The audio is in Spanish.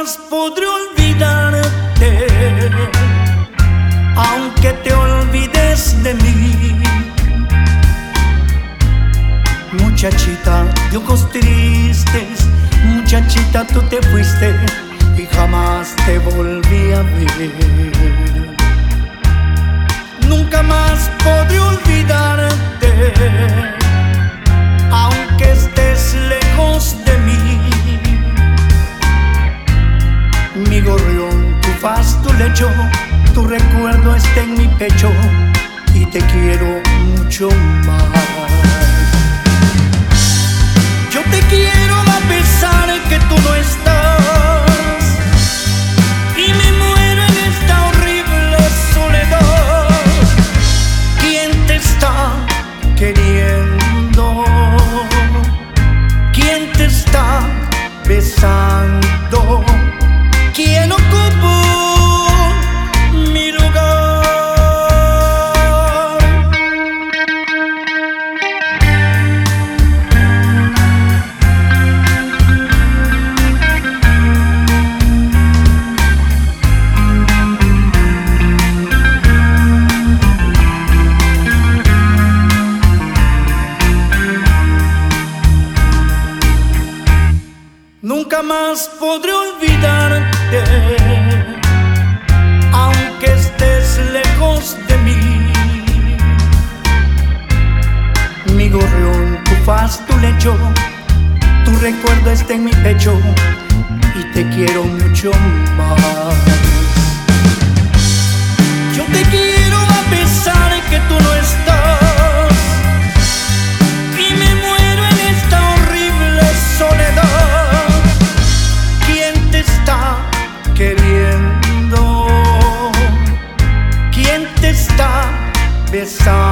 más podré olvidarte, aunque te olvides de mí. Muchachita de ojos tristes, muchachita, tú te fuiste y jamás te volví a ver. Nunca más podré olvidarte, aunque estés lejos de mí. Mi gorrión, tu faz, tu lecho, tu recuerdo está en mi pecho y te quiero mucho más. Yo te quiero a pesar de que tú no estás, y me muero en esta horrible soledad. ¿Quién te está queriendo? ¿Quién te está besando? ¿Quién ocupó mi lugar? Nunca más podré olvidarte, aunque estés lejos de mí. Mi gorrión, tu faz, tu lecho, tu recuerdo está en mi pecho y te quiero mucho más. Yo te quiero a pesar de que tú no estás, y me muero en esta horrible soledad. Queriendo, ¿quién te está besando?